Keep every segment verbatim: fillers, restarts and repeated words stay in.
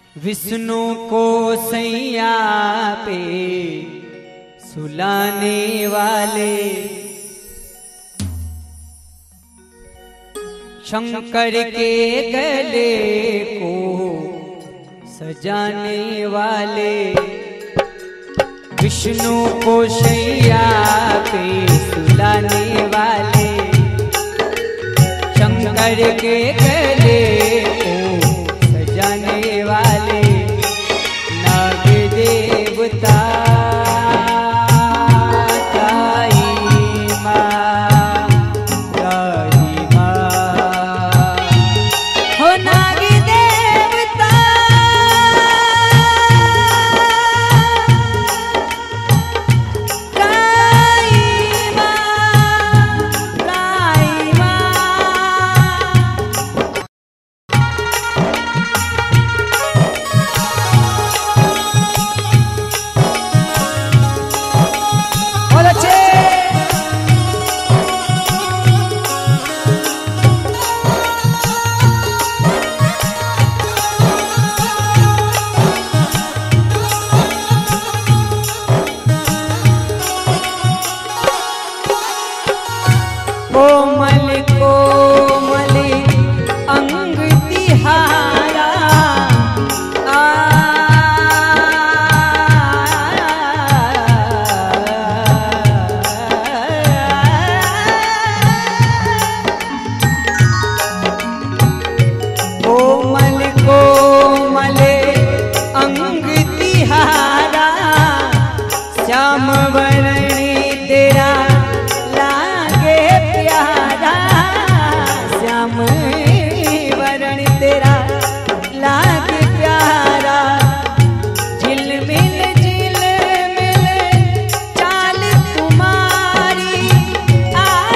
विष्णु को सैया पे सुलाने वाले, शंकर के गले को सजाने वाले, विष्णु को सैया पे सुलाने वाले, शंकर के गले को सजाने वाले, नाग देवता कोमल कोमल अंग तिहारा, आ कोमल कोमल अंग तिहारा, श्याम वर्णी तेरा वरण तेरा लाग प्यारा, झिलमिल झिलमिल चाल तुम्हारी, आ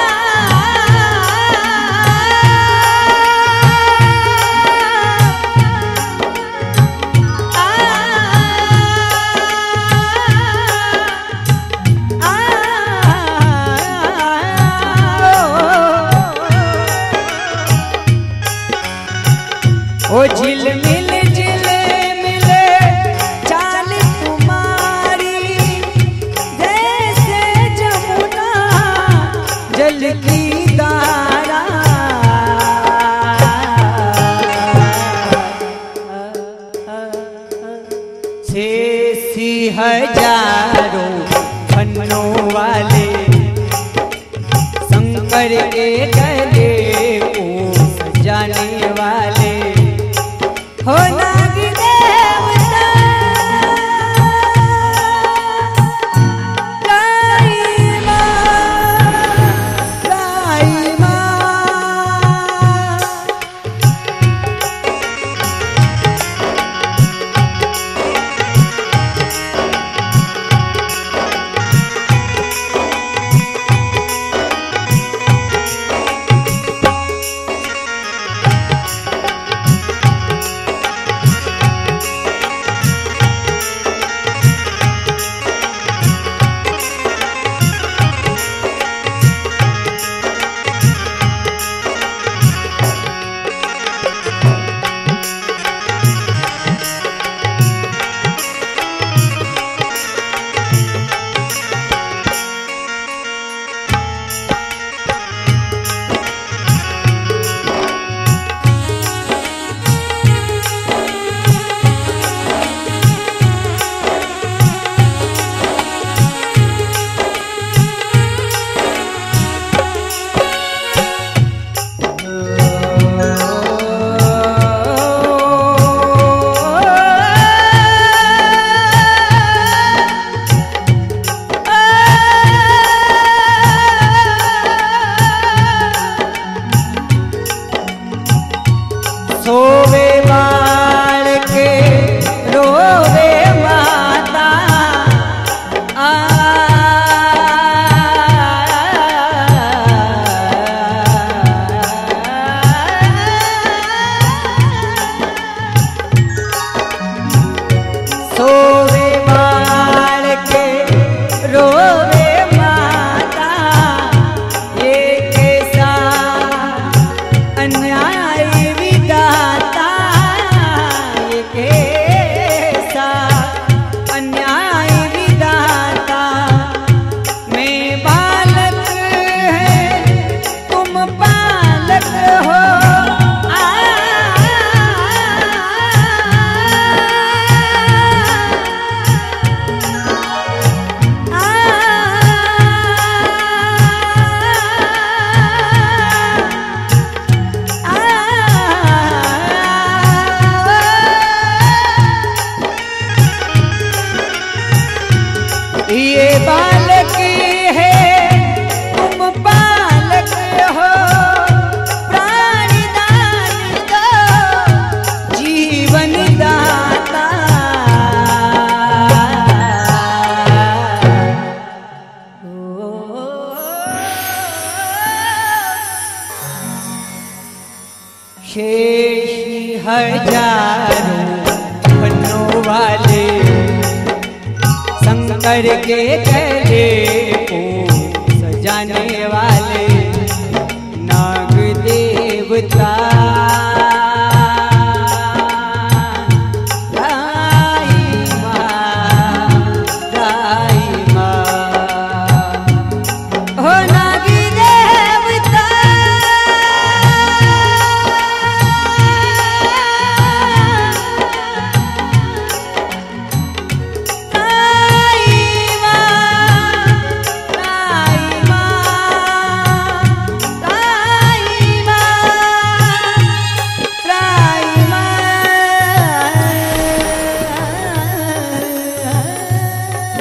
ओ झिलमिल झिलमिल चाल तुम्हारी, जैसे जमुना जल की धारा, शेषी हजारों फनों वाले, शंकर के गले को सजाने वाले, हो नाग देवता गाई माँ, गाई माँ। सोवे बाल के रोवे माता, आ सोवे बाल के रोवे माता, ये कैसा अन्याय विधाता, बनने वाले शंकर के गले को सजाने वाले नाग देवता